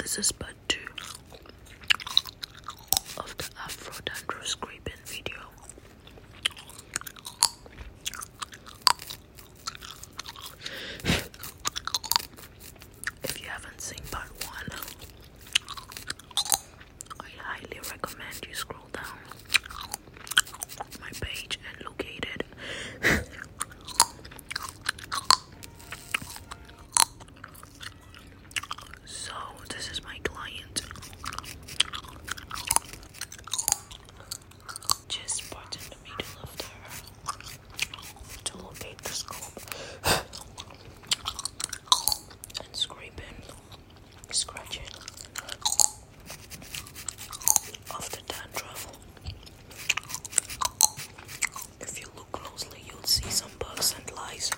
This is part 2 of the Afro dandruff scraping video. If you haven't seen part 1, I highly recommend you scroll down my page and locate it. So this is my client. Just part in the middle of there to locate the scope and scraping, scratching of the dandruff. If you look closely, you'll see some bugs and lice.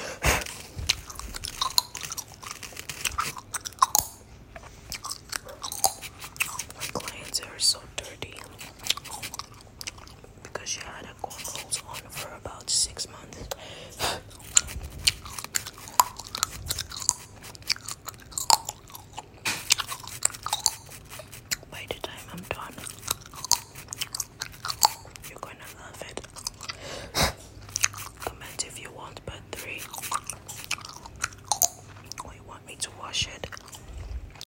My client's hair is so dirty because she had a cornrows on for about 6 months.